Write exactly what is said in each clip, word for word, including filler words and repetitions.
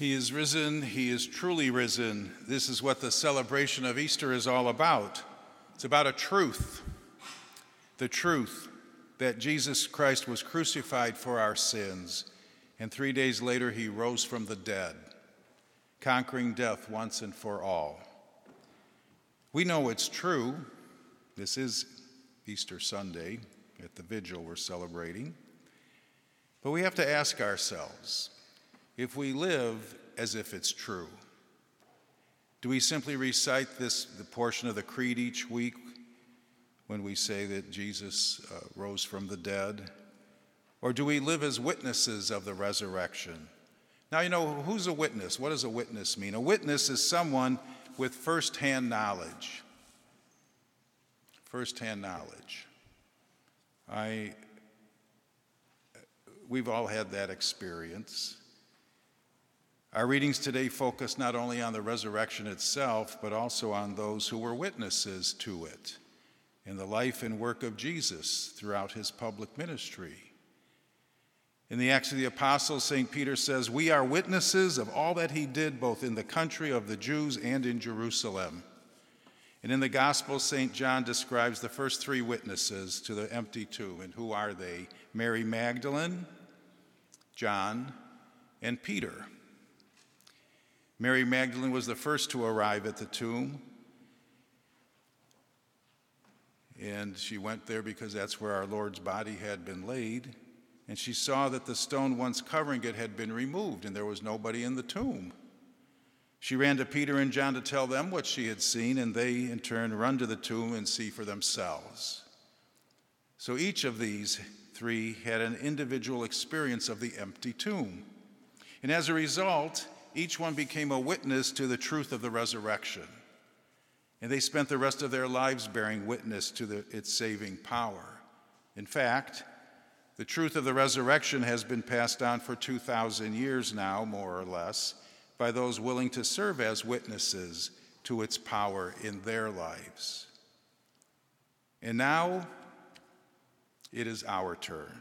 He is risen, he is truly risen. This is what the celebration of Easter is all about. It's about a truth, the truth that Jesus Christ was crucified for our sins, and three days later he rose from the dead, conquering death once and for all. We know it's true. This is Easter Sunday at the vigil we're celebrating. But we have to ask ourselves, if we live as if it's true, do we simply recite this the portion of the creed each week when we say that Jesus uh, rose from the dead? Or do we live as witnesses of the resurrection? Now, you know, who's a witness? What does a witness mean? A witness is someone with firsthand knowledge. Firsthand knowledge. I, we've all had that experience. Our readings today focus not only on the resurrection itself, but also on those who were witnesses to it in the life and work of Jesus throughout his public ministry. In the Acts of the Apostles, Saint Peter says, "We are witnesses of all that he did, both in the country of the Jews and in Jerusalem." And in the Gospel, Saint John describes the first three witnesses to the empty tomb. And who are they? Mary Magdalene, John, and Peter. Mary Magdalene was the first to arrive at the tomb. And she went there because that's where our Lord's body had been laid. And she saw that the stone once covering it had been removed, and there was nobody in the tomb. She ran to Peter and John to tell them what she had seen, and they in turn run to the tomb and see for themselves. So each of these three had an individual experience of the empty tomb. And as a result, each one became a witness to the truth of the resurrection. And they spent the rest of their lives bearing witness to the, its saving power. In fact, the truth of the resurrection has been passed on for two thousand years now, more or less, by those willing to serve as witnesses to its power in their lives. And now, it is our turn.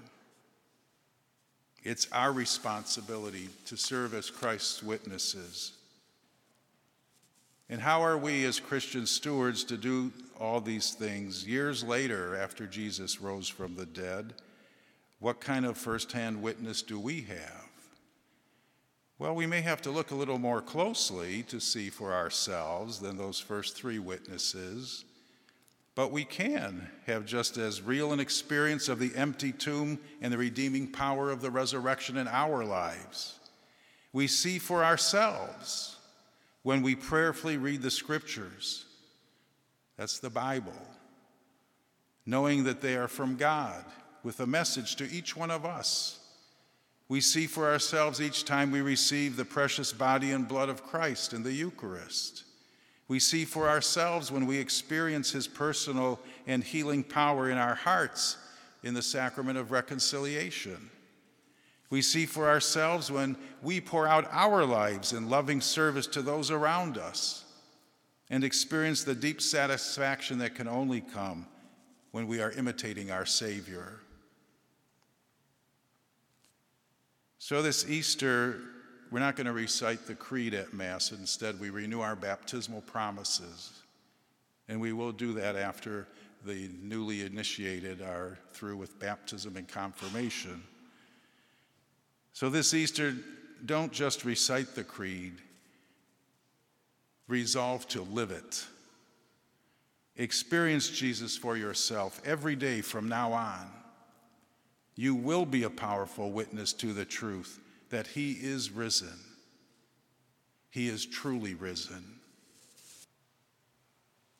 It's our responsibility to serve as Christ's witnesses. And how are we as Christian stewards to do all these things years later after Jesus rose from the dead? What kind of firsthand witness do we have? Well, we may have to look a little more closely to see for ourselves than those first three witnesses, but we can have just as real an experience of the empty tomb and the redeeming power of the resurrection in our lives. We see for ourselves when we prayerfully read the scriptures. That's the Bible, knowing that they are from God with a message to each one of us. We see for ourselves each time we receive the precious body and blood of Christ in the Eucharist. We see for ourselves when we experience his personal and healing power in our hearts in the sacrament of reconciliation. We see for ourselves when we pour out our lives in loving service to those around us and experience the deep satisfaction that can only come when we are imitating our Savior. So this Easter, we're not going to recite the creed at Mass. Instead, we renew our baptismal promises. And we will do that after the newly initiated are through with baptism and confirmation. So this Easter, don't just recite the creed. Resolve to live it. Experience Jesus for yourself every day from now on. You will be a powerful witness to the truth that he is risen. He is truly risen.